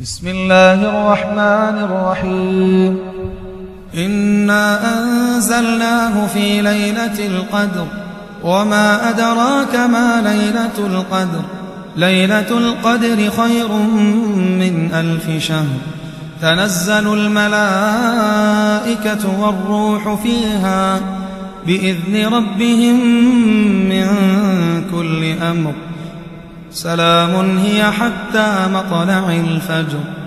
بسم الله الرحمن الرحيم. إنا أنزلناه في ليلة القدر وما أدراك ما ليلة القدر. ليلة القدر خير من 1000 شهر. تنزل الملائكة والروح فيها بإذن ربهم من كل أمر. سلام هي حتى مطلع الفجر.